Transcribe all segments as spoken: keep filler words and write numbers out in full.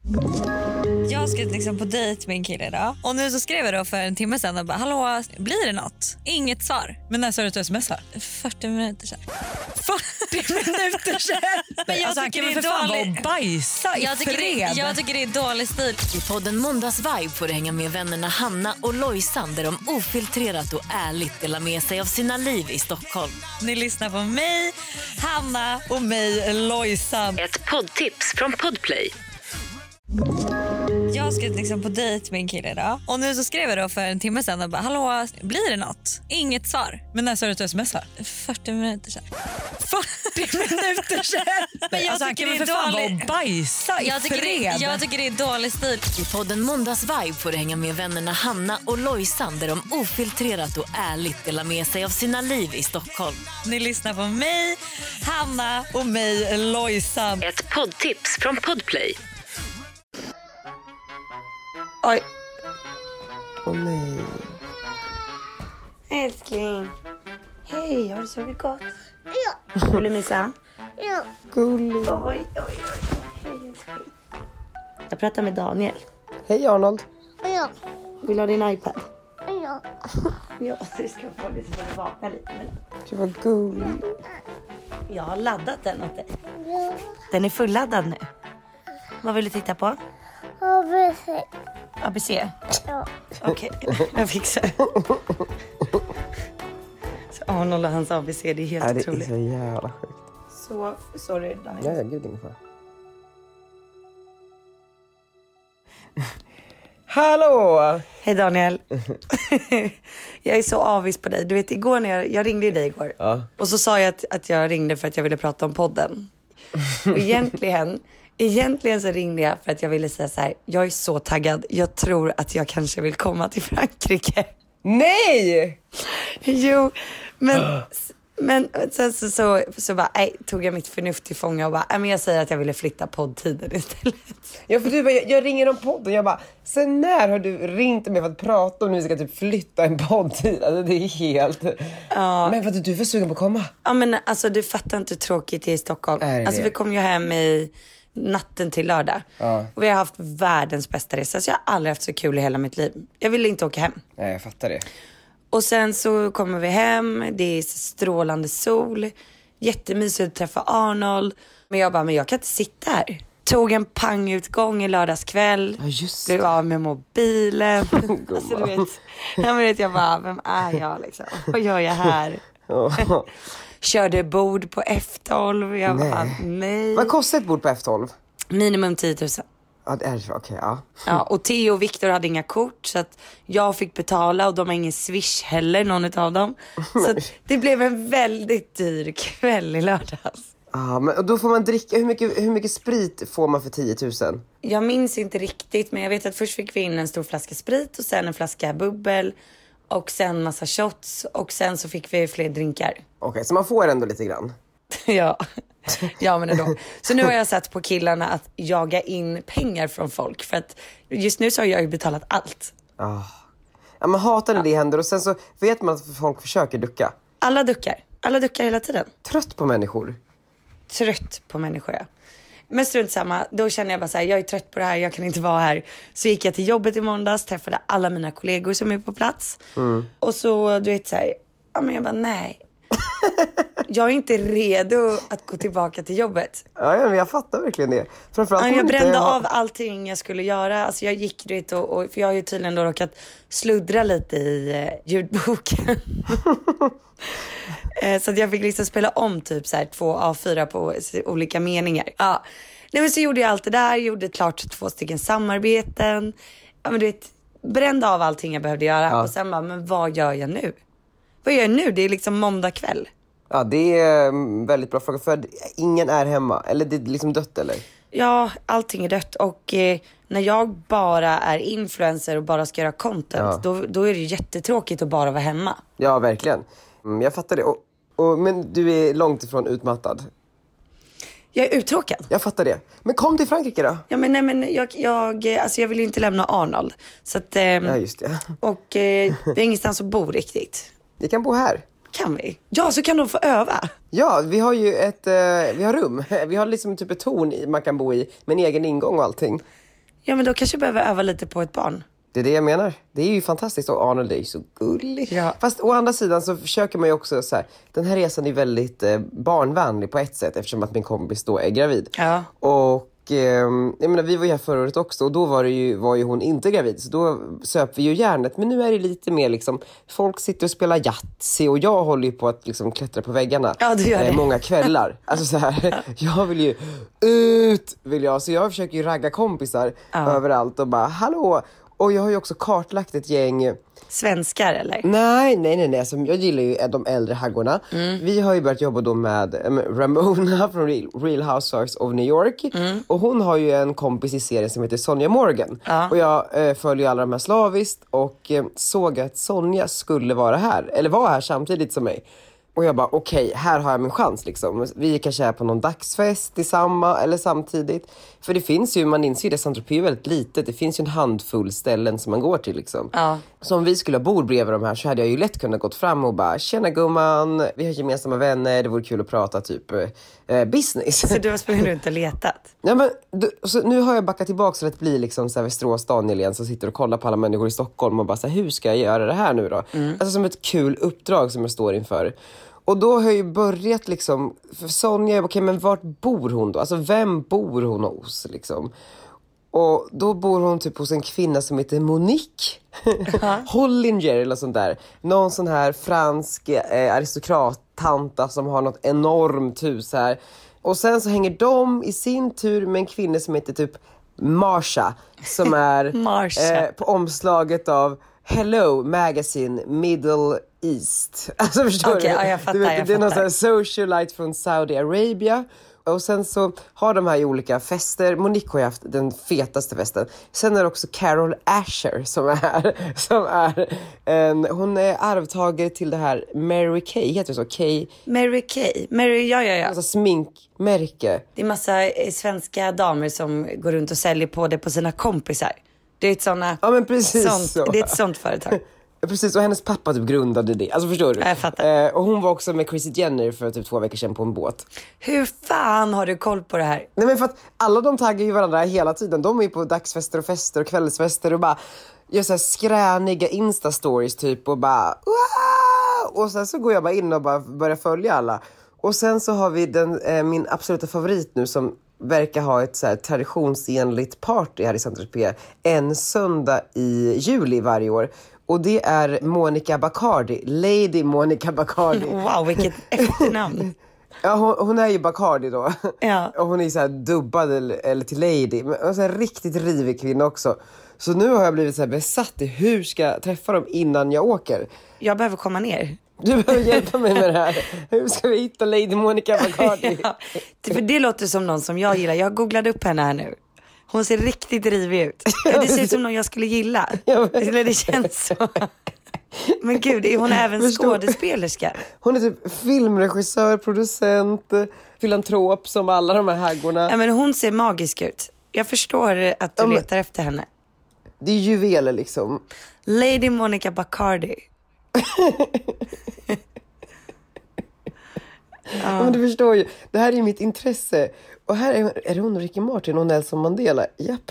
Jag ska liksom på dejt med en kille idag. Och nu så skrev jag då för en timme sedan och bara, hallå, blir det något? Inget svar. Men när sa du att du smsar? fyrtio minuter sedan. fyrtio minuter sedan? Men jag alltså, han tycker kan det väl är för fan vara dåligt. och bajsa i Jag tycker, fred. det, jag tycker det är dålig stil. I podden Måndagsvibe får du hänga med vännerna Hanna och Lojsan där de ofiltrerat och ärligt delar med sig av sina liv i Stockholm. Ni lyssnar på mig, Hanna. Och mig, Lojsan. Ett poddtips från Podplay. Jag ska liksom på dejt med en kille idag. Och nu så skrev jag då för en timme sedan och bara, hallå, blir det något? Inget svar. Men när sa du att du smsar? fyrtio minuter sedan. fyrtio minuter sedan? Men jag alltså, han tycker kan det väl är för fan vara dåligt. och bajsa i Jag tycker, fred. det, jag tycker det är dålig stil. I podden Måndagsvibe får du hänga med vännerna Hanna och Lojsan där de ofiltrerat och ärligt delar med sig av sina liv i Stockholm. Ni lyssnar på mig, Hanna. Och mig, Lojsan. Ett poddtips från Podplay. Oj. Åh oh, nej. Älskling. Hej, har du sovit gott? Ja. Vill du missa? Ja. Gullig. Oj, oj, oj. Hej, älskling. Jag pratar med Daniel. Hej Arnold. Ja. Vill du ha din iPad? Ja. Ja, du ska få det så får du vakna lite med den. Det var gullig. Jag har laddat den åt dig. Ja. Den är fulladdad nu. Vad vill du titta på? A B C. A B C? Ja. Okej, okay. Jag fixar. Så Arnold och hans A B C, det är helt Nej, det otroligt. är så jävla sjukt. Så, sorry Daniel. Ja, ja, gud, ingen fara. Hallå! Hej Daniel. Jag är så avis på dig. Du vet, igår när jag, jag ringde dig igår. Ja. Och så sa jag att, att jag ringde för att jag ville prata om podden. Och egentligen, egentligen så ringde jag för att jag ville säga så här. Jag är så taggad. Jag tror att jag kanske vill komma till Frankrike. Nej! Jo, men... Men sen så, så, så, så bara, nej, tog jag mitt förnuft till fånga och bara, nej, men jag säger att jag ville flytta poddtiden istället. Ja, för du bara, jag, jag ringer om podden. Jag bara, sen när har du ringt mig för att prata om nu ska typ flytta en poddtid? Alltså det är helt... Ja. Men för att du är för sugen på att komma. Ja, men alltså du fattar inte hur tråkigt det är i Stockholm. Är det Alltså det? vi kom ju hem i natten till lördag. Ja. Och vi har haft världens bästa resa. Så jag har aldrig haft så kul i hela mitt liv. Jag ville inte åka hem. Nej, jag fattar det. Och sen så kommer vi hem, det är strålande sol, jättemysigt att träffa Arnold. Men jag bara, men jag kan inte sitta här. Tog en pangutgång i lördagskväll. Ja, just Blev av med mobilen. Alltså du vet, jag vet jag bara, vem är jag liksom? Vad gör jag här? Oh. Körde bord på F tolv. Jag Nej. bara, nej. Vad kostar ett bord på F tolv? Minimum tio tusen. Ja, det är så. Okej, ja. Ja, och Theo och Victor hade inga kort så att jag fick betala och de har ingen swish heller, någon av dem. Så att det blev en väldigt dyr kväll i lördags. Ja, men då får man dricka. Hur mycket, hur mycket sprit får man för tio tusen? Jag minns inte riktigt, men jag vet att först fick vi in en stor flaska sprit och sen en flaska bubbel och sen massa shots och sen så fick vi fler drinkar. Okej, så man får ändå lite grann. Ja. Ja, men ändå. Så nu har jag satt på killarna att jaga in pengar från folk. För att just nu så har jag ju betalat allt. Ah. Ja, men hatar när det händer. Och sen så vet man att folk försöker ducka. Alla duckar. Alla duckar hela tiden. Trött på människor. Trött på människor, ja. Men strunt samma. Då känner jag bara så här, jag är trött på det här, jag kan inte vara här. Så gick jag till jobbet i måndags, träffade alla mina kollegor som är på plats. Mm. Och så, du vet så här, ja men jag bara, nej. Jag är inte redo att gå tillbaka till jobbet. Ja, ja, men jag fattar verkligen det. Framförallt Ja, om jag inte brände ha- av allting jag skulle göra. Alltså jag gick dit och, och för jag har ju tydligen då råkat sluddra lite i eh, ljudboken. eh, så att jag fick liksom spela om typ så här två A fyra på olika meningar. Ja. Nej, men så gjorde jag allt det där, gjorde klart två stycken samarbeten. Ja, men du vet, brände av allting jag behövde göra. Ja. Och sen bara, men vad gör jag nu? Vad gör jag nu? Det är liksom måndag kväll. Ja, det är en väldigt bra fråga. För ingen är hemma. Eller det är liksom dött, eller? Ja, allting är dött. Och eh, när jag bara är influencer och bara ska göra content, Ja. då, då är det ju jättetråkigt att bara vara hemma. Ja, verkligen. Mm, jag fattar det. Och, och, men du är långt ifrån utmattad. Jag är uttråkad. Jag fattar det. Men kom till Frankrike då. Ja, men nej, men jag, jag, alltså jag vill ju inte lämna Arnold. Så att, eh, Ja, just det. och eh, det är ingenstans att bo riktigt. Vi kan bo här. Kan vi? Ja, så kan de få öva. Ja, vi har ju ett, eh, vi har rum. Vi har liksom typ ett torn i- man kan bo i med en egen ingång och allting. Ja, men då kanske jag behöver öva lite på ett barn. Det är det jag menar. Det är ju fantastiskt och Arnold är ju så gullig. Ja. Fast å andra sidan så försöker man ju också så här, den här resan är väldigt eh, barnvänlig på ett sätt eftersom att min kompis då är gravid. Ja. Och eh, jag menar, vi var ju här förra året också och då var, det ju, var ju hon inte gravid. Så då söp vi ju järnet. Men nu är det lite mer liksom, folk sitter och spelar Yatzy och jag håller ju på att liksom klättra på väggarna. Ja, du gör det. Eh, många kvällar. Alltså så här, jag vill ju ut, vill jag. Så jag försöker ju ragga kompisar Ja. överallt och bara, hallå. Och jag har ju också kartlagt ett gäng... Svenskar eller? Nej, nej, nej. nej. Alltså, jag gillar ju de äldre haggorna. Mm. Vi har ju börjat jobba då med um, Ramona från Real, Real Housewives of New York. Mm. Och hon har ju en kompis i serien som heter Sonja Morgan. Ja. Och jag eh, följer alla de här slaviskt och eh, såg att Sonja skulle vara här. Eller var här samtidigt som mig. Och jag bara, okej, okay, här har jag min chans liksom. Vi kanske är på någon dagsfest i samma eller samtidigt. För det finns ju, man inser ju det, Saint-Tropez är väldigt litet. Det finns ju en handfull ställen som man går till liksom. Ja. Så om vi skulle ha bord bredvid de här så hade jag ju lätt kunnat gått fram och bara, tjena gumman, vi har gemensamma vänner, det vore kul att prata typ eh, business. Så du har sprungit runt och letat? Ja, men du, så nu har jag backat tillbaka så att det blir liksom så här Västerås Daniel igen som sitter och kollar på alla människor i Stockholm och bara så här, hur ska jag göra det här nu då? Mm. Alltså som ett kul uppdrag som jag står inför. Och då har jag ju börjat liksom, för Sonja, okej okay, men vart bor hon då? Alltså vem bor hon hos liksom? Och då bor hon typ hos en kvinna som heter Monique Hollinger eller sånt där. Någon sån här fransk eh, aristokrattanta som har något enormt hus här. Och sen så hänger de i sin tur med en kvinna som heter typ Marsha. Som är eh, på omslaget av Hello Magazine Middle East. Alltså förstår okay, du? Ja, jag fattar, du vet, jag det är någon fattar. sån här socialite från Saudi Arabia. Och sen så har de här olika fester. Monique har ju haft den fetaste festen. Sen är det också Carol Asher som är, som är en, hon är arvtagare till det här Mary Kay, heter det så? Kay. Mary Kay. Mary, ja, ja, ja. Alltså sminkmärke. Det är massa eh, svenska damer som går runt och säljer på det på sina kompisar. Det är ett såna, ja, men precis sånt, så. det är ett sånt företag. Precis, och hennes pappa typ grundade det. Alltså förstår du? Jag fattar. Eh, och hon var också med Chrissy Jenner för typ två veckor sedan på en båt. Hur fan har du koll på det här? Nej, men för att alla de taggar ju varandra hela tiden. De är ju på dagsfester och fester och kvällsfester och bara gör så här skräniga Insta-stories typ och bara wow! Och sen så går jag bara in och bara börjar följa alla. Och sen så har vi den, eh, min absoluta favorit nu som verkar ha ett så här traditionsenligt party här i Saint-Tropez en söndag i juli varje år. Och det är Monica Bacardi, Lady Monica Bacardi. Wow, vilket efternamn. Ja, hon, hon är ju Bacardi då. Ja. Och hon är så här dubbad eller, eller till Lady. Men hon är så här riktigt rivig kvinna också. Så nu har jag blivit så här besatt i hur ska jag träffa dem innan jag åker. Jag behöver komma ner. Du behöver hjälpa mig med det här. Hur ska vi hitta Lady Monica Bacardi? Ja, för det låter som någon som jag gillar. Jag googlade upp henne här nu. Hon ser riktigt rivig ut. Det ser ut som någon jag skulle gilla. Eller det känns så. Men gud, är hon även Förstår. skådespelerska? Hon är typ filmregissör, producent, filantrop som alla de här haggorna. Ja, men hon ser magisk ut. Jag förstår att du ja, men, letar efter henne. Det är juveler liksom. Lady Monica Bacardi. Ja. Men du förstår ju, det här är ju mitt intresse. Och här är, är det hon och Ricky Martin och Nelson Mandela. Japp.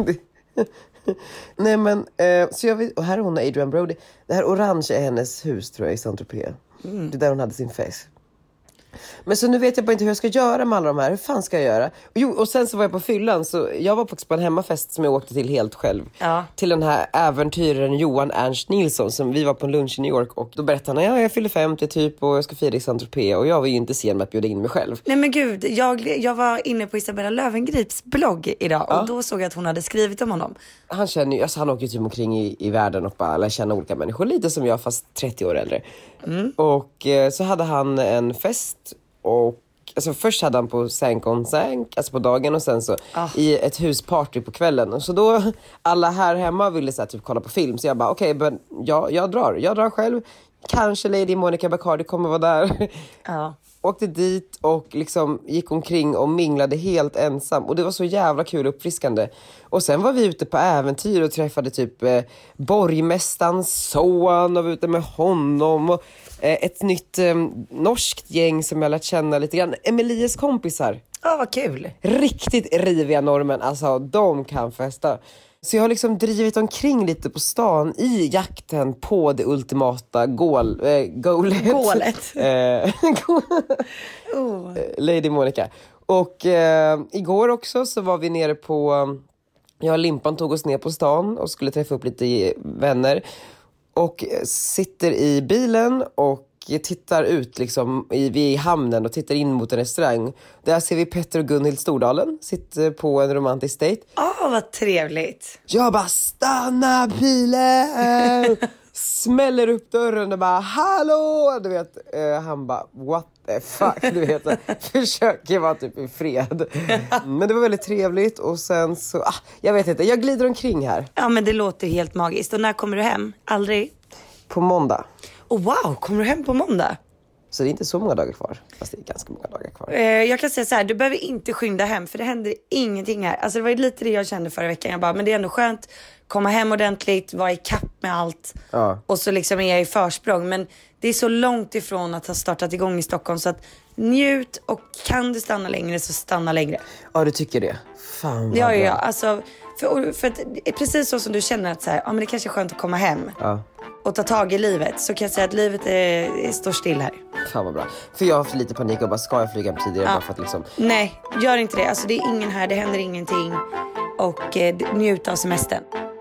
Nej men, eh, så jag vet, och här är hon och Adrian Brody. Det här orange är hennes hus tror jag i Saint-Tropez. Mm. Det är där hon hade sin fest. Men så nu vet jag bara inte hur jag ska göra med alla de här. Hur fan ska jag göra? Och, jo, och sen så var jag på fyllan. Så jag var faktiskt på en hemmafest som jag åkte till helt själv. Ja. Till den här äventyraren Johan Ernst Nilsson. Som vi var på en lunch i New York. Och då berättade han, ja jag fyller femtio typ. Och jag ska fira i Saint-Tropez. Och jag var ju inte sen med att bjuda in mig själv. Nej men gud, jag, jag var inne på Isabella Lövengrips blogg idag. Ja. Och då såg jag att hon hade skrivit om honom. Han känner ju, alltså han åker ju typ omkring i, i världen. Och bara lär känna olika människor. Lite som jag fast trettio år äldre. Mm. Och eh, så hade han en fest. Och alltså först hade han på Sank on Sank, alltså på dagen och sen så ah. i ett husparty på kvällen. Och så då alla här hemma ville så här, typ kolla på film. Så jag bara okej, okay, jag, jag drar. Jag drar själv. Kanske Lady Monica Bacardi kommer vara där. Ja. Åkte dit och liksom gick omkring och minglade helt ensam. Och det var så jävla kul och uppfriskande. Och sen var vi ute på äventyr och träffade typ eh, borgmästarens son och var ute med honom. Och eh, ett nytt eh, norskt gäng som jag lärt känna lite grann. Emelies kompisar. Ja, vad kul. Riktigt riviga normen, alltså de kan festa. Så jag har liksom drivit omkring lite på stan i jakten på det ultimata gål, äh, goalet. Gålet. Eh, oh. Lady Monica. Och eh, igår också så var vi nere på, jag och Limpan tog oss ner på stan och skulle träffa upp lite vänner. Och sitter i bilen och tittar ut liksom i, vi är i hamnen och tittar in mot en restaurang. Där ser vi Petter och Gunhild Stordalen sitter på en romantisk date. Åh, oh, vad trevligt. Jag bara, stanna bilen! Smäller upp dörren och bara, hallå! Du vet, uh, han bara, what the fuck? Du vet, försöker vara typ i fred. Men det var väldigt trevligt och sen så, ah, jag vet inte, jag glider omkring här. Ja, men det låter helt magiskt. Och när kommer du hem? Aldrig? På måndag. Oh, wow, kommer du hem på måndag? Så det är inte så många dagar kvar. Fast det är ganska många dagar kvar. Eh, jag kan säga så här, du behöver inte skynda hem. För det händer ingenting här. Alltså det var ju lite det jag kände förra veckan. Jag bara, men det är ändå skönt. Komma hem ordentligt, vara i kapp med allt. Ja. Och så liksom är jag i försprång. Men det är så långt ifrån att ha startat igång i Stockholm. Så att njut, och kan du stanna längre så stanna längre. Ja, du tycker det. Fan vad Ja, bra. ja, alltså, för, för att, precis så som du känner att så här, ja, men det kanske är skönt att komma hem. Ja. Och ta tag i livet. Så kan jag säga att livet är, står still här. Fan vad bra. För jag har haft lite panik och bara, ska jag flyga hem tidigare? Ja. Bara för att liksom... Nej, gör inte det. Alltså det är ingen här, det händer ingenting. Och eh, njut av semestern.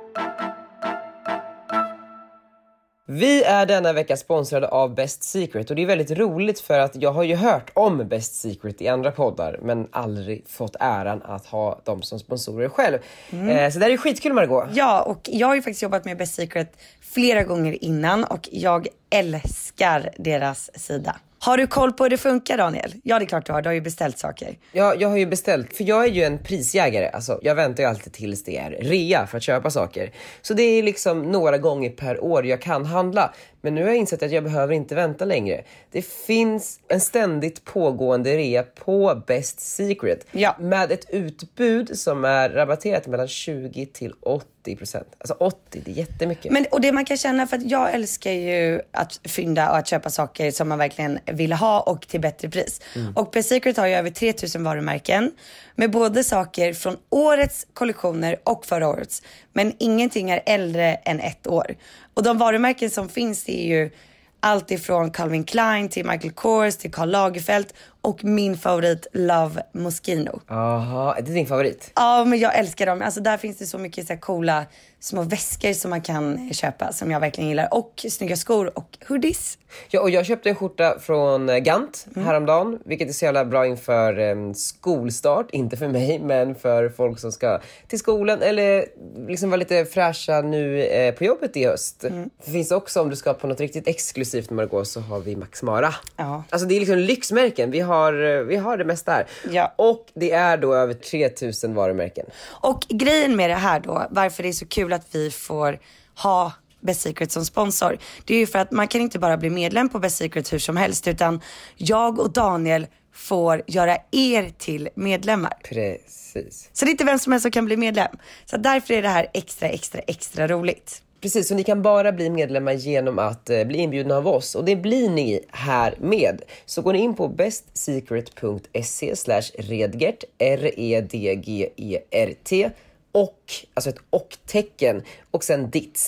Vi är denna vecka sponsrade av Best Secret. Och det är väldigt roligt för att jag har ju hört om Best Secret i andra poddar. Men aldrig fått äran att ha dem som sponsorer själv. Mm. Eh, så det är skitkul, Margot. Ja, och jag har ju faktiskt jobbat med Best Secret flera gånger innan. Och jag älskar deras sida. Har du koll på hur det funkar, Daniel? Ja, det är klart du har. Du har ju beställt saker. Ja, jag har ju beställt. För jag är ju en prisjägare. Alltså, jag väntar ju alltid tills det är rea för att köpa saker. Så det är liksom några gånger per år jag kan handla. Men nu har jag insett att jag behöver inte vänta längre. Det finns en ständigt pågående rea på Best Secret. Ja. Med ett utbud som är rabatterat mellan tjugo till åttio procent. Alltså åttio, det är jättemycket. Men, och det man kan känna, för att jag älskar ju att fynda och att köpa saker som man verkligen vill ha och till bättre pris. Mm. Och Best Secret har ju över tre tusen varumärken med både saker från årets kollektioner och förra årets. Men ingenting är äldre än ett år. Och de varumärken som finns är ju allt ifrån Calvin Klein till Michael Kors till Karl Lagerfeld och min favorit Love Moschino. Aha, det är din favorit? Ja, men jag älskar dem. Alltså där finns det så mycket så här coola små väskor som man kan köpa som jag verkligen gillar. Och snygga skor och hoodies. Ja, och jag köpte en skjorta från Gant mm. häromdagen, vilket är så jävla bra inför eh, skolstart. Inte för mig, men för folk som ska till skolan eller liksom vara lite fräscha nu eh, på jobbet i höst. Mm. Det finns också, om du ska på något riktigt exklusivt, Margot, så har vi Max Mara. Ja. Alltså det är liksom lyxmärken. Vi har, vi har det mesta här. Ja. Och det är då över tre tusen varumärken. Och grejen med det här då, varför det är så kul att vi får ha Best Secret som sponsor, det är ju för att man kan inte bara bli medlem på Best Secret hur som helst, utan jag och Daniel får göra er till medlemmar. Precis. Så det är inte vem som helst som kan bli medlem. Så därför är det här extra, extra, extra roligt. Precis, så ni kan bara bli medlemmar genom att eh, bli inbjudna av oss. Och det blir ni här med. Så går ni in på bestsecret.se slash redgert, R-E-D-G-E-R-T. Och, alltså ett och-tecken. Och sen dits,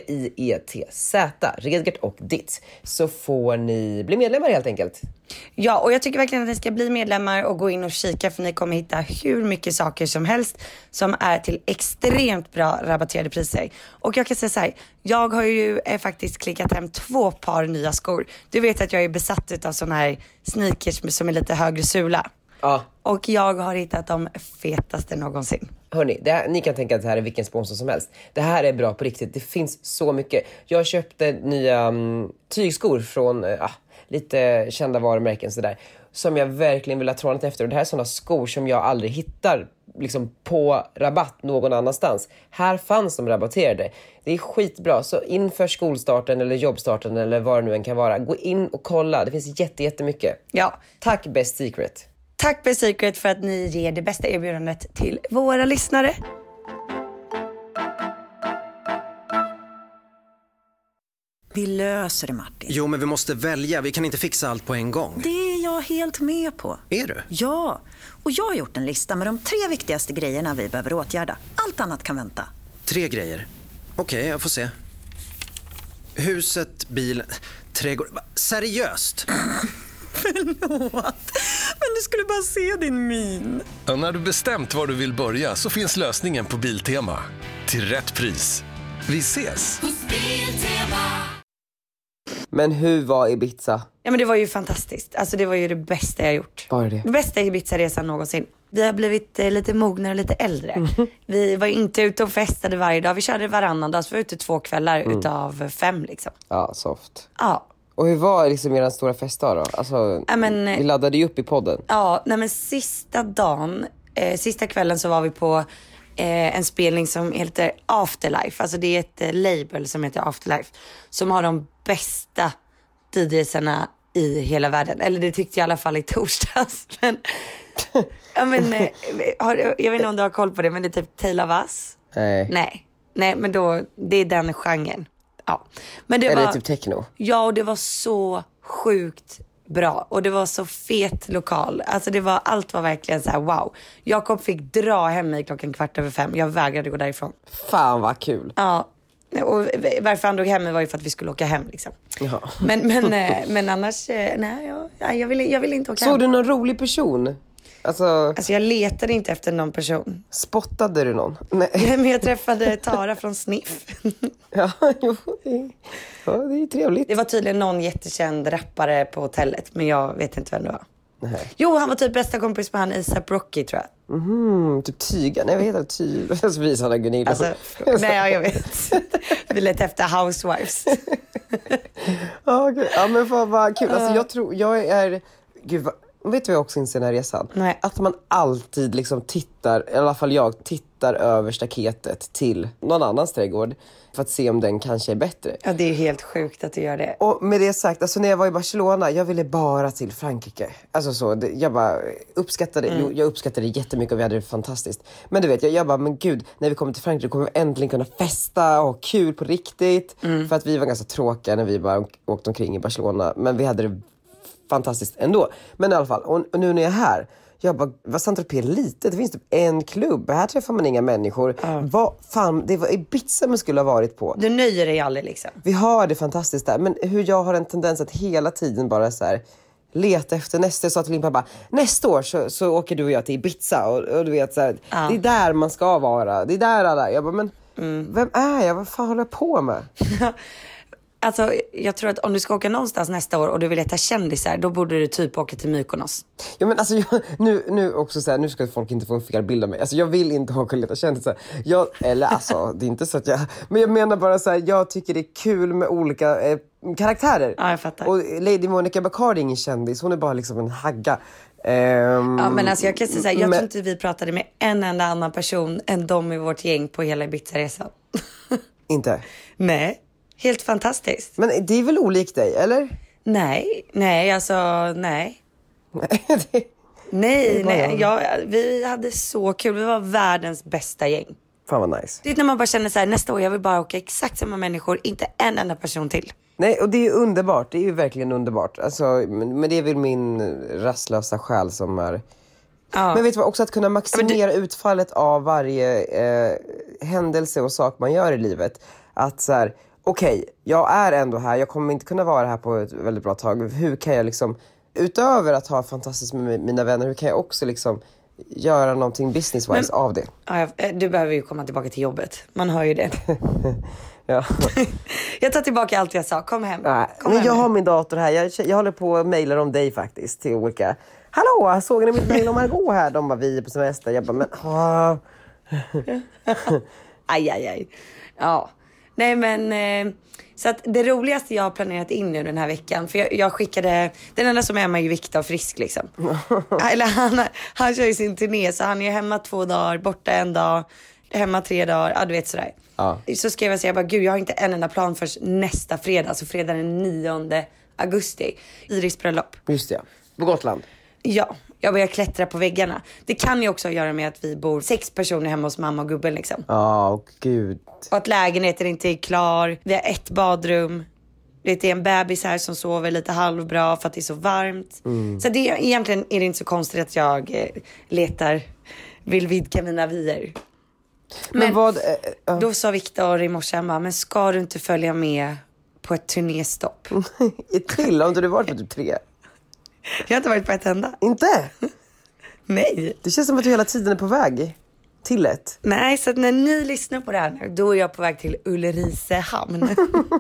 D-I-E-T-Z, Redgert och dits. Så får ni bli medlemmar helt enkelt. Ja, och jag tycker verkligen att ni ska bli medlemmar och gå in och kika, för ni kommer hitta hur mycket saker som helst som är till extremt bra rabatterade priser. Och jag kan säga så här, jag har ju eh, faktiskt klickat hem två par nya skor. Du vet att jag är besatt av såna här sneakers som är lite högre sula. Ja. Och jag har hittat de fetaste någonsin. Hörni, det här, ni kan tänka att det här är vilken sponsor som helst. Det här är bra på riktigt. Det finns så mycket. Jag köpte nya um, tygskor från uh, lite kända varumärken sådär, som jag verkligen vill ha trånat efter. Och det här är sådana skor som jag aldrig hittar liksom på rabatt någon annanstans. Här fanns de rabatterade. Det är skitbra. Så inför skolstarten eller jobbstarten eller vad det nu än kan vara, gå in och kolla. Det finns jätte, jättemycket. Ja. Tack Best Secret. Tack Best Secret för att ni ger det bästa erbjudandet till våra lyssnare. Vi löser det, Martin. Jo, men vi måste välja. Vi kan inte fixa allt på en gång. Det gör jag helt med på. Är du? Ja, och jag har gjort en lista med de tre viktigaste grejerna vi behöver åtgärda. Allt annat kan vänta. Tre grejer. Okej, okay, jag får se. Huset, bilen, trädgård. Seriöst? Förlåt, men du skulle bara se din min. Och när du bestämt var du vill börja så finns lösningen på Biltema. Till rätt pris. Vi ses! Men hur var Ibiza? Ja, men det var ju fantastiskt. Alltså det var ju det bästa jag gjort. Var det? Det bästa Ibiza-resan någonsin. Vi har blivit eh, lite mognare och lite äldre. Mm. Vi var inte ute och festade varje dag. Vi körde varannan dag. Så vi var ute två kvällar mm. utav fem liksom. Ja, soft. Ja. Och hur var liksom er stora festdag då? Alltså, ja, men, vi laddade ju upp i podden. Ja, nej men sista dagen, eh, sista kvällen så var vi på eh, en spelning som heter Afterlife. Alltså det är ett eh, label som heter Afterlife. Som har de bästa D J-sarna i hela världen. Eller det tyckte jag i alla fall i torsdags. Men, ja, men, eh, har, jag vet inte om du har koll på det, men det är typ Taylor Vass. Nej. Nej, nej men då, det är den genren. Ja. Men det Eller var, typ techno. Ja, och det var så sjukt bra. Och det var så fet lokal. Alltså det var, allt var verkligen så här wow. Jakob fick dra hem mig klockan kvart över fem. Jag vägrade gå därifrån. Fan vad kul. Ja. Och varför han drog hem mig var ju för att vi skulle åka hem liksom. Ja. Men, men, men annars, nej, jag, jag, ville, jag ville inte åka Såg hem. du någon rolig person? Alltså, alltså jag letade inte efter någon person. Spottade du någon? Nej. Men jag träffade Tara från Sniff. Ja, jo, det är, ja, det är trevligt. Det var tydligen någon jättekänd rappare på hotellet. Men jag vet inte vem det var. Nej. Jo, han var typ bästa kompis med han A$AP Rocky, tror jag. Mm, typ Tyga. Nej, vad heter det? Tyga. Så visar han Gunilla. Alltså, nej, jag vet. Vi lät efter Housewives. Ja, okay. Ja, men fan vad kul. Alltså, jag tror, jag är... Gud, vad... Vet du vad jag också inser den här resan? Nej. Att man alltid liksom tittar, i alla fall jag, tittar över staketet till någon annans trädgård för att se om den kanske är bättre. Ja, det är helt sjukt att du gör det. Och med det sagt, alltså när jag var i Barcelona, jag ville bara till Frankrike. Alltså så, det, jag bara uppskattade, mm. jo, jag uppskattade det jättemycket och vi hade det fantastiskt. Men du vet, jag, jag bara, men gud, när vi kommer till Frankrike kommer vi äntligen kunna festa och ha kul på riktigt. Mm. För att vi var ganska tråkiga när vi bara åkte omkring i Barcelona. Men vi hade det fantastiskt ändå. Men i alla fall, och, och nu när jag är här, jag bara, vad Saint-Tropez lite? Det finns typ en klubb. Här träffar man inga människor. Mm. Vad fan, det var Ibiza man skulle ha varit på. Du nöjer dig aldrig liksom. Vi har det fantastiskt där. Men hur jag har en tendens att hela tiden bara så här leta efter nästa. Jag sa till Limpa bara, nästa år så, så åker du och jag till Ibiza. Och, och du vet så här, mm. det är där man ska vara. Det är där alla. Jag bara, men mm. vem är jag? Vad fan håller jag på med? Alltså, jag tror att om du ska åka någonstans nästa år och du vill leta kändisar, då borde du typ åka till Mykonos. Ja, men alltså, jag, nu, nu också så här, nu ska folk inte få en fel bild av mig. Alltså, jag vill inte åka och leta kändisar. Jag, eller alltså, det är inte så att jag... Men jag menar bara så här, jag tycker det är kul med olika eh, karaktärer. Ja, jag fattar. Och Lady Monica Bacardi är ingen kändis, hon är bara liksom en hagga. Um, ja, men alltså jag kan säga så här, jag men... tror inte vi pratade med en enda annan person än de i vårt gäng på hela Ibiza-resan. Inte? Nej. Helt fantastiskt. Men det är väl olikt dig, eller? Nej, nej, alltså nej. det... Nej, nej. Ja, vi hade så kul. Vi var världens bästa gäng. Fan vad nice. Det är när man bara känner så här, nästa år jag vill bara åka exakt samma människor, inte en enda person till. Nej, och det är ju underbart. Det är ju verkligen underbart. Alltså, men det är väl min rastlösa själ som är... Ja. Men vet du vad, också att kunna maximera ja, du... utfallet av varje eh, händelse och sak man gör i livet. Att så här, okej, okay, jag är ändå här. Jag kommer inte kunna vara här på ett väldigt bra tag. Hur kan jag liksom, utöver att ha fantastiskt med mina vänner, hur kan jag också liksom göra någonting business-wise men, av det? Ja, du behöver ju komma tillbaka till jobbet. Man hör ju det. Ja. Jag tar tillbaka allt jag sa. Kom hem. Nej, Kom men hem jag nu. har min dator här. Jag, jag håller på och mejlar om dig faktiskt till olika. Hallå, såg ni mitt mejl om Margot här? De var vi på semester. Jag bara, men... Ah. aj, aj, aj. Ja. Nej, men... Eh, så att det roligaste jag har planerat in nu den här veckan. För jag, jag skickade... Den enda som är hemma är ju Viktor Frisk liksom. Eller han, han kör ju sin turné. Så han är hemma två dagar, borta en dag. Hemma tre dagar, ja du vet sådär. Ja. Så skrev jag så jag bara, gud jag har inte en enda plan för nästa fredag. Så fredag den nionde augusti. Iris bröllop. Just det, på Gotland. Ja, jag börjar klättra på väggarna. Det kan ju också göra med att vi bor sex personer hemma hos mamma och gubben liksom. Ja, oh, gud. Och att lägenheten inte är klar. Vi har ett badrum. Det är en bebis här som sover lite halvbra för att det är så varmt. Mm. Så det, egentligen är det inte så konstigt att jag eh, letar, vill vidga mina vyer. Men, men vad, äh, äh. då sa Viktor i morse, men ska du inte följa med på ett turnéstopp? Till, har inte du varit på typ tre? Jag har inte varit på ett enda. Inte? Nej. Det känns som att du hela tiden är på väg till ett. Nej, så att när ni lyssnar på det här nu, då är jag på väg till Ulricehamn.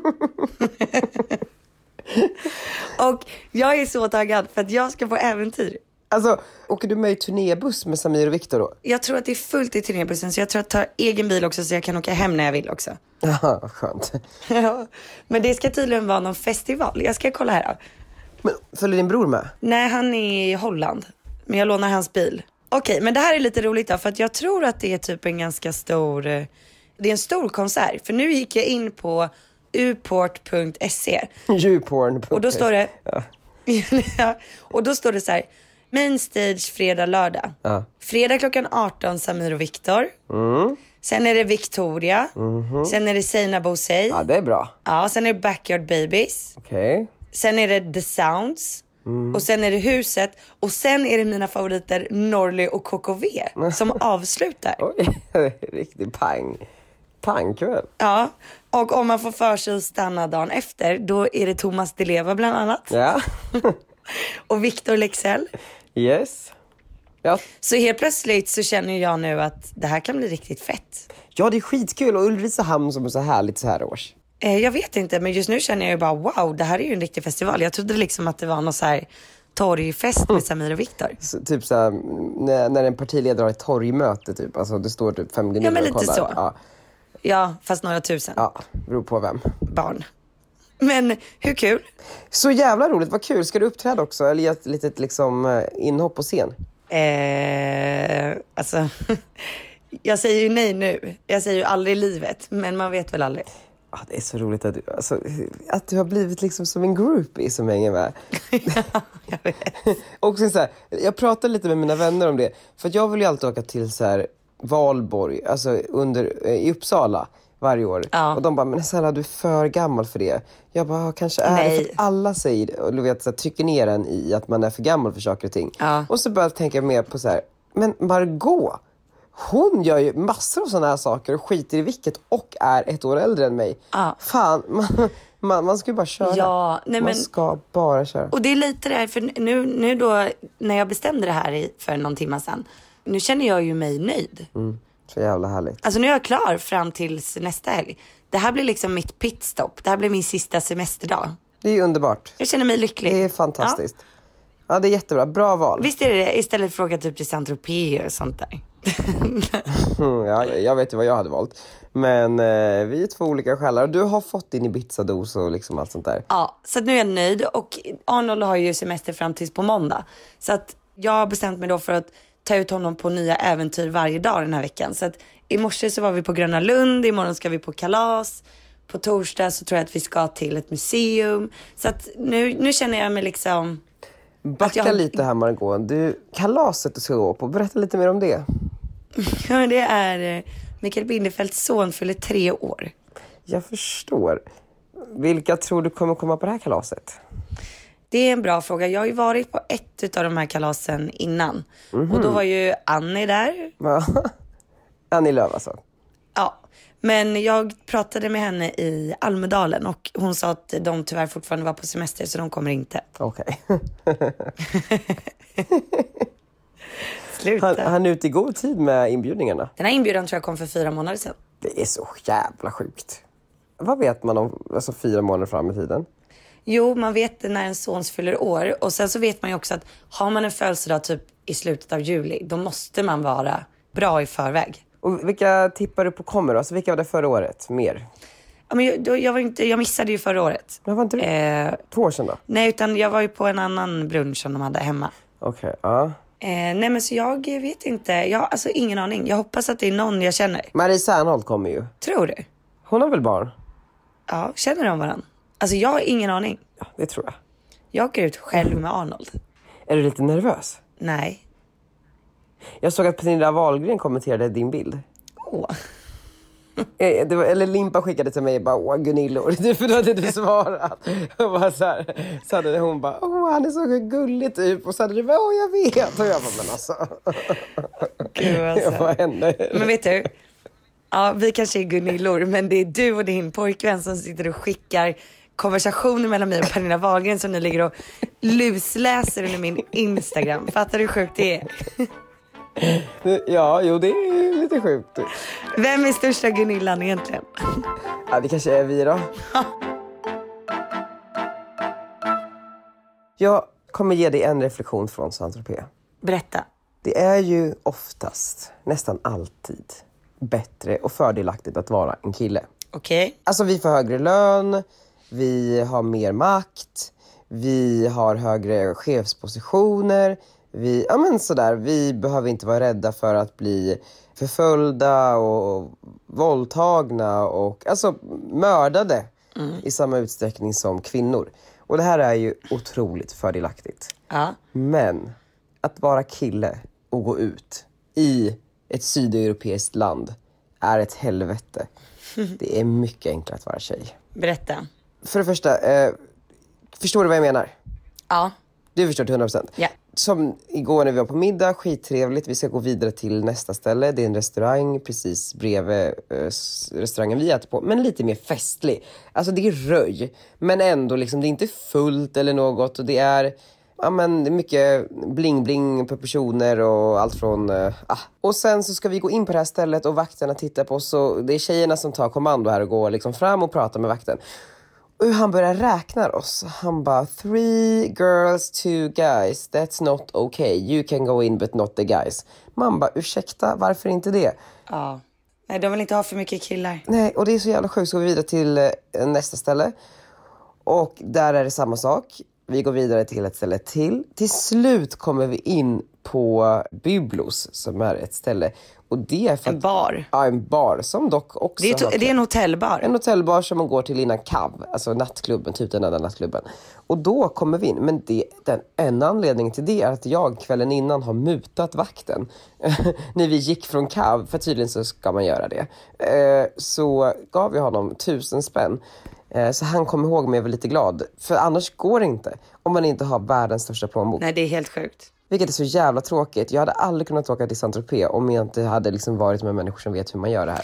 Och jag är så taggad för att jag ska på äventyr. Alltså, åker du med i turnébuss med Samir och Viktor då? Jag tror att det är fullt i turnébussen, så jag tror att jag tar egen bil också så jag kan åka hem när jag vill också. Ja, skönt. Ja, men det ska tydligen vara någon festival. Jag ska kolla här då. Men följer din bror med? Nej, han är i Holland. Men jag lånar hans bil. Okej, men det här är lite roligt då, för att jag tror att det är typ en ganska stor... Det är en stor konsert. För nu gick jag in på uport punkt se. Uporn punkt se. Och då står det... Ja. Ja, och då står det så här: main stage fredag, lördag. Ja. Fredag klockan arton, Samir och Viktor. Mm. Sen är det Victoria. Mm-hmm. Sen är det Seinabo Bosei. Ja, det är bra. Ja, sen är det Backyard Babies. Okej. Okay. Sen är det The Sounds. Mm. Och sen är det Huset. Och sen är det mina favoriter Norli och K K V som avslutar. Oj, riktigt pang. Pangkväll. Ja, och om man får för sig att stanna dagen efter, då är det Thomas Di Leva bland annat. Ja. Och Victor Lexell. Yes. Ja. Så helt plötsligt så känner jag nu att det här kan bli riktigt fett. Ja, det är skitkul. Och Ulricehamn som är så härligt så här års. Eh, jag vet inte, men just nu känner jag ju bara wow, det här är ju en riktig festival. Jag trodde liksom att det var någon så här torgfest med Samir och Viktor. Så, typ så här, när, när en partiledare har ett torgmöte typ. Alltså det står typ fem ja, men lite och kollar. så. Ja. Ja, fast några tusen. Ja, beror på vem. Barn. Men hur kul? Så jävla roligt, vad kul. Ska du uppträda också? Eller ge ett litet liksom, inhopp på scen? Eh, alltså, jag säger ju nej nu. Jag säger ju aldrig i livet, men man vet väl aldrig. Ah, det är så roligt att du, alltså, att du har blivit liksom som en groupie som hänger med. Ja, jag vet. Och så här, jag pratar lite med mina vänner om det. För jag vill ju alltid åka till så här Valborg, alltså under, i Uppsala varje år. Ja. Och de bara, men snälla, du är för gammal för det. Jag bara, kanske är Nej. det för att alla säger, och du vet, så här, trycker ner en i att man är för gammal för saker och ting. Ja. Och så börjar jag tänka mer på så här, men Margot, hon gör ju massor av sådana här saker och skiter i vilket och är ett år äldre än mig. Ja. Fan, man, man, man ska ju bara köra. Ja, nej, man men, ska bara köra. Och det är lite det här, för nu, nu då, när jag bestämde det här i, för någon timme sedan, nu känner jag ju mig nöjd. Mm, så jävla härligt. Alltså nu är jag klar fram till nästa helg. Det här blir liksom mitt pitstop. Det här blir min sista semesterdag. Det är ju underbart. Jag känner mig lycklig. Det är fantastiskt. Ja, ja det är jättebra. Bra val. Visst är det istället för att åka typ till Saint-Tropez och sånt där. Ja, jag vet ju vad jag hade valt. Men eh, vi är två olika själar. Och du har fått din Ibiza-dos och liksom allt sånt där. Ja, så att nu är jag nöjd. Och Arnold har ju semester fram tills på måndag. Så att jag har bestämt mig då för att ta ut honom på nya äventyr varje dag den här veckan. Så att i morse så var vi på Gröna Lund. Imorgon ska vi på kalas. På torsdag så tror jag att vi ska till ett museum. Så att nu, nu känner jag mig liksom... Backa har... lite här, Margot. Du, kalaset du ska gå på. Berätta lite mer om det. Ja, det är Mikael Bindefelds son fyller tre år. Jag förstår. Vilka tror du kommer komma på det här kalaset? Det är en bra fråga. Jag har ju varit på ett av de här kalasen innan. Mm-hmm. Och då var ju Annie där. Annie Lööf alltså. Ja, men jag pratade med henne i Almedalen. Och hon sa att de tyvärr fortfarande var på semester, så de kommer inte. Okej. Okay. Sluta. Han, han är ute i god tid med inbjudningarna. Den här inbjudan tror jag kom för fyra månader sedan. Det är så jävla sjukt. Vad vet man om alltså, fyra månader fram i tiden? Jo, man vet när en son fyller år. Och sen så vet man ju också att har man en födelsedag typ i slutet av juli, då måste man vara bra i förväg. Och vilka tippar du på kommer då? Alltså vilka var det förra året? Mer? Ja, men jag, då, jag, var inte, jag missade ju förra året. Men var inte det? Eh, Två år sedan då? Nej, utan jag var ju på en annan brunch som de hade hemma. Okej, okay, ja. Eh, nej, men så jag vet inte. Jag har alltså ingen aning. Jag hoppas att det är någon jag känner. Marie Serneholt kommer ju. Tror du? Hon har väl barn? Ja, känner de varandra? Alltså jag har ingen aning. Ja, det tror jag. Jag åker ut själv med Arnold. Är du lite nervös? Nej. Jag såg att Pernilla Wahlgren kommenterade din bild. Åh. Det var, eller Limpa skickade till mig bara, åh Gunillor, för då hade du svarat. Och bara så här, så hade hon bara, åh han är så gullig typ. Och så hade du bara, åh jag vet. Och jag bara, men alltså. Gud, alltså. Jag bara, henne. Men vet du, ja vi kanske är Gunillor, men det är du och din pojkvän som sitter och skickar konversationer mellan mig och Pernilla Wahlgren som ni ligger och lusläser under min Instagram. Fattar du hur sjukt det är? Ja, jo det är lite sjukt. Vem är största Gunillan egentligen? Ja, det kanske är vi då. Jag kommer ge dig en reflektion från Saint-Tropez. Berätta. Det är ju oftast, nästan alltid, bättre och fördelaktigt att vara en kille. Okej. Okay. Alltså vi får högre lön, vi har mer makt, vi har högre chefspositioner. Vi, ja men sådär, vi behöver inte vara rädda för att bli förföljda och våldtagna och alltså mördade mm. i samma utsträckning som kvinnor. Och det här är ju otroligt fördelaktigt. Ja. Men att vara kille och gå ut i ett sydeuropeiskt land är ett helvete. Det är mycket enklare att vara tjej. Berätta. För det första, eh, förstår du vad jag menar? Ja. Du förstår till hundra procent. Ja. Som igår när vi var på middag, skittrevligt. Vi ska gå vidare till nästa ställe. Det är en restaurang precis bredvid eh, restaurangen vi äter på. Men lite mer festlig. Alltså det är röj. Men ändå liksom, det är inte fullt eller något. Och det är, ja, men, det är mycket bling-bling på personer och allt från... Eh, ah. Och sen så ska vi gå in på det här stället och vakterna tittar på oss. Och det är tjejerna som tar kommando här och går liksom fram och pratar med vakten. Och han börjar räkna oss. Han bara, three girls, two guys. That's not okay. You can go in but not the guys. Man bara, ursäkta, varför inte det? Ja, nej de vill inte ha för mycket killar. Nej, och det är så jävla sjukt. Så går vi vidare till eh, nästa ställe. Och där är det samma sak. Vi går vidare till ett ställe till. Till slut kommer vi in på Byblos, som är ett ställe. Och det är för en att, bar. Ja, en bar som dock också... Det är, to- det är en hotellbar. En hotellbar som man går till innan Cav, alltså nattklubben, typ den där nattklubben. Och då kommer vi in. Men det, den enda anledningen till det är att jag kvällen innan har mutat vakten. När vi gick från Cav, för tydligen så ska man göra det. Eh, så gav vi honom tusen spänn. Eh, så han kom ihåg mig, var lite glad. För annars går det inte. Om man inte har världens största plånbok. Nej, det är helt sjukt. Vilket är så jävla tråkigt. Jag hade aldrig kunnat åka till Saint-Tropez om jag inte hade liksom varit med människor som vet hur man gör det här.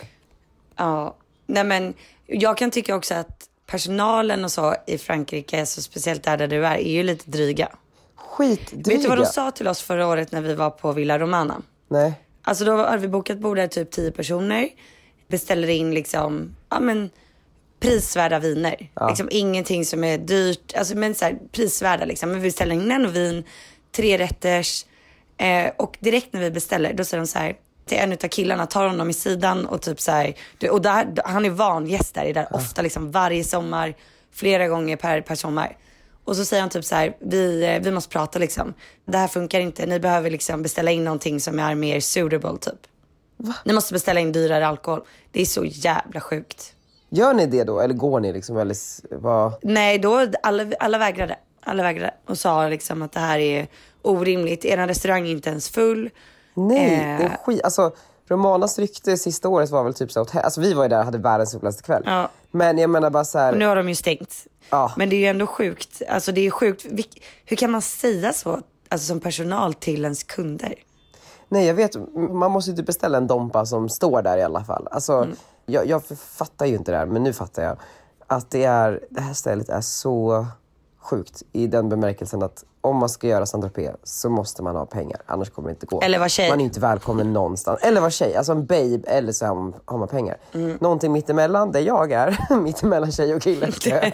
Ja, nej men jag kan tycka också att personalen och så i Frankrike, så speciellt där, där du är, är ju lite dryga. Skitdryga. Vet du vad de sa till oss förra året när vi var på Villa Romana? Nej. Alltså då hade vi bokat bord där typ tio personer. Beställer in liksom, ja men prisvärda viner. Ja. Liksom ingenting som är dyrt, alltså men så här, prisvärda liksom. Men vi beställer in en vin, tre rätters. Eh, och direkt när vi beställer, då säger de så här till en utav killarna, tar honom i sidan och typ så här, och där, han är van gäst där, är där ja. ofta liksom varje sommar, flera gånger per, per sommar. Och så säger han typ så här, vi, vi måste prata liksom. Det här funkar inte, ni behöver liksom beställa in någonting som är mer suitable typ. Va? Ni måste beställa in dyrare alkohol. Det är så jävla sjukt. Gör ni det då? Eller går ni liksom? Eller vad? Nej, då alla, alla vägrade. Alla vägrade och sa liksom att det här är orimligt. Er restaurang är inte ens full. Nej, eh. det är skit. Alltså, Romanas rykte sista året var väl typ så hotell. Alltså vi var ju där och hade världens fulaste kväll. Ja. Men jag menar bara så här. Och nu har de ju stängt. Ja. Men det är ju ändå sjukt. Alltså det är sjukt. Hur kan man säga så, alltså som personal till ens kunder? Nej, jag vet. Man måste ju beställa en dompa som står där i alla fall. Alltså, mm. jag, jag fattar ju inte det här, men nu fattar jag. Att det, är, det här stället är så sjukt i den bemärkelsen att om man ska göra Saint-Tropez så måste man ha pengar. Annars kommer det inte gå. Eller vara tjej. Man är inte välkommen någonstans. Eller vara tjej. Alltså en babe. Eller så har man, har man pengar. Mm. Någonting mittemellan där jag är. mittemellan tjej och kille.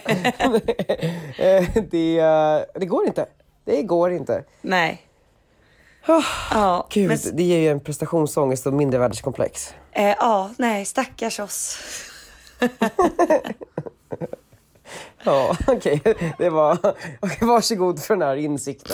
det, det går inte. Det går inte. Nej. Oh, ja, Gud, men... det ger ju en prestationsångest och mindervärdeskomplex. Eh, ja, nej. Stackars oss. Ja, okej. Okay. Det var... Okay, varsågod för den här insikten.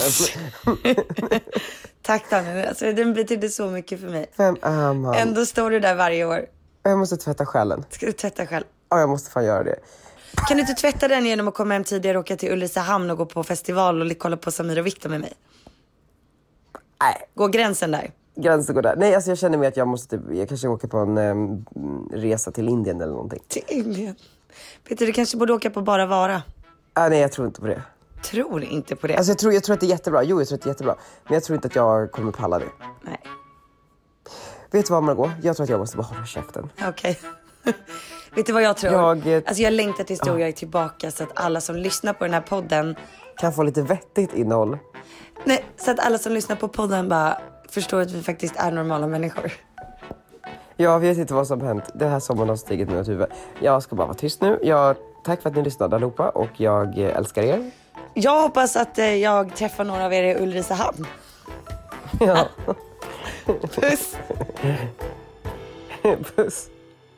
Tack Danny. Alltså, den betyder så mycket för mig. Vem är man? Ändå står du där varje år. Jag måste tvätta själen. Ska du tvätta själv? Ja, jag måste fan göra det. Kan du inte tvätta den genom att komma hem tidigare och åka till Ulricehamn och gå på festival och kolla på Samir och Viktor med mig? Nej. Gå gränsen där. gränsen går där. Nej, alltså jag känner mig att jag måste typ, jag kanske åka på en um, resa till Indien eller någonting. Till Indien? Peter, du kanske borde åka på Bara Vara. Ah, nej, jag tror inte på det. Tror inte på det? Alltså jag tror, jag tror att det är jättebra. Jo, jag tror att det är jättebra. Men jag tror inte att jag kommer palla det. Nej. Vet du vad, Margot? Jag tror att jag måste bara hålla käften. Okej. Okay. Vet du vad jag tror? Jag, alltså jag längtar tills du och jag är tillbaka så att alla som lyssnar på den här podden kan få lite vettigt innehåll. Nej, så att alla som lyssnar på podden bara förstår att vi faktiskt är normala människor. Jag vet inte vad som hänt. Det här sommaren har stigit mig åt huvudet. Jag ska bara vara tyst nu. Jag, tack för att ni lyssnade allihopa och jag älskar er. Jag hoppas att jag träffar några av er i Ulricehamn. Ja. Puss. Puss.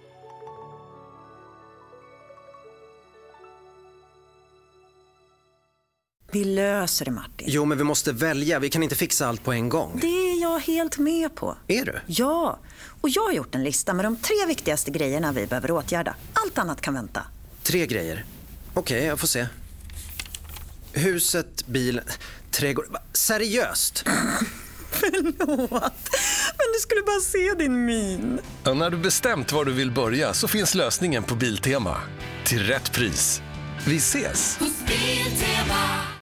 Vi löser det, Martin. Jo, men vi måste välja. Vi kan inte fixa allt på en gång. Det är jag helt med på. Är du? Ja, och jag har gjort en lista med de tre viktigaste grejerna vi behöver åtgärda. Allt annat kan vänta. Tre grejer. Okej, okay, jag får se. Huset, bilen, trädgård. Seriöst? Förlåt, men du skulle bara se din min. Ja, när du bestämt var du vill börja så finns lösningen på Biltema. Till rätt pris. Vi ses!